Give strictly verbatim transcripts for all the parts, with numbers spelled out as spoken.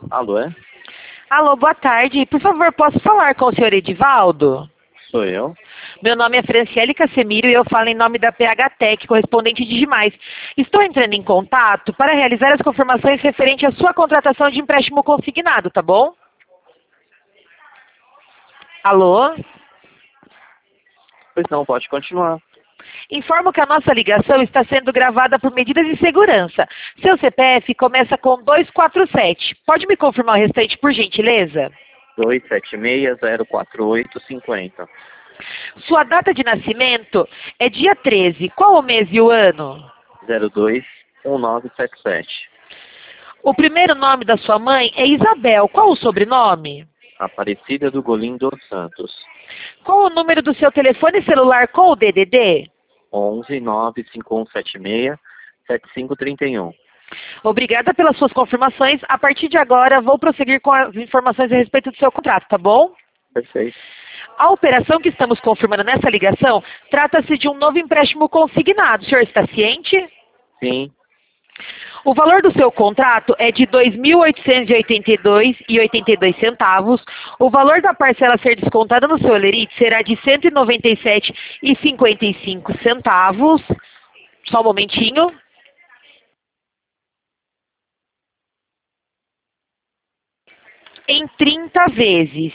Alô, é? Alô, boa tarde. Por favor, posso falar com o senhor Edivaldo? Sou eu. Meu nome é Franciele Casemiro e eu falo em nome da P H Tech, correspondente de Digimais. Estou entrando em contato para realizar as confirmações referente à sua contratação de empréstimo consignado, tá bom? Alô? Pois não, pode continuar. Informo que a nossa ligação está sendo gravada por medidas de segurança. Seu C P F começa com dois quatro sete. Pode me confirmar o restante, por gentileza? dois sete seis zero quatro oito cinco zero. Sua data de nascimento é dia treze. Qual o mês e o ano? zero dois um nove sete sete. O primeiro nome da sua mãe é Isabel. Qual o sobrenome? Aparecida do Golindo Santos. Qual o número do seu telefone celular com o D D D? onze nove cinco um sete seis sete cinco três um. Obrigada pelas suas confirmações. A partir de agora, vou prosseguir com as informações a respeito do seu contrato, tá bom? Perfeito. A operação que estamos confirmando nessa ligação trata-se de um novo empréstimo consignado. O senhor está ciente? Sim. O valor do seu contrato é de dois mil oitocentos e oitenta e dois reais e oitenta e dois centavos. O valor da parcela a ser descontada no seu Olerite será de cento e noventa e sete reais e cinquenta e cinco centavos. Só um momentinho. Em trinta vezes.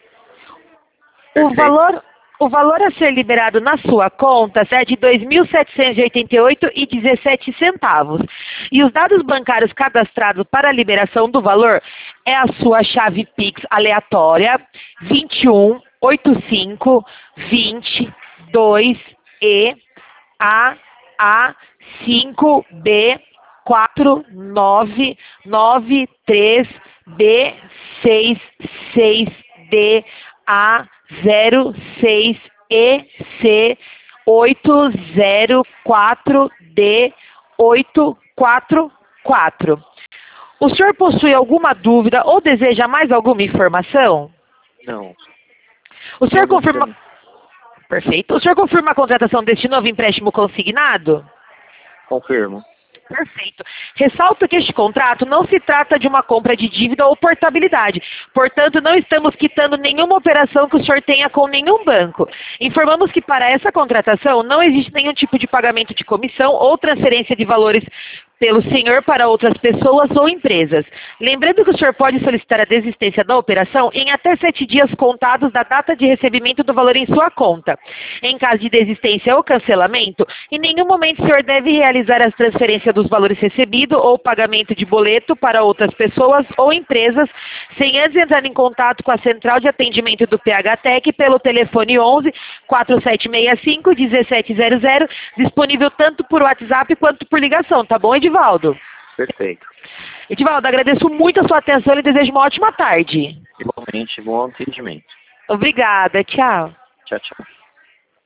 O valor, o valor a ser liberado na sua conta é de dois mil setecentos e oitenta e oito reais e dezessete centavos. E os dados bancários cadastrados para a liberação do valor é a sua chave Pix aleatória vinte e um oitenta e cinco vinte dois E A A cinco B quatro nove nove três B seis seis D A zero seis E C oito zero quatro D oito quatro quatro. O senhor possui alguma dúvida ou deseja mais alguma informação? Não. O senhor Não, confirma... não. Perfeito. O senhor confirma a contratação deste novo empréstimo consignado? Confirmo. Perfeito. Ressalto que este contrato não se trata de uma compra de dívida ou portabilidade. Portanto, não estamos quitando nenhuma operação que o senhor tenha com nenhum banco. Informamos que para essa contratação não existe nenhum tipo de pagamento de comissão ou transferência de valores pelo senhor para outras pessoas ou empresas. Lembrando que o senhor pode solicitar a desistência da operação em até sete dias contados da data de recebimento do valor em sua conta. Em caso de desistência ou cancelamento, em nenhum momento o senhor deve realizar a transferência dos valores recebidos ou pagamento de boleto para outras pessoas ou empresas, sem antes entrar em contato com a central de atendimento do P H Tech pelo telefone onze quatro sete seis cinco um sete zero zero, disponível tanto por WhatsApp quanto por ligação, tá bom, Edivaldo? Perfeito. Edivaldo, agradeço muito a sua atenção e desejo uma ótima tarde. Igualmente, bom atendimento. Obrigada, tchau. Tchau, tchau.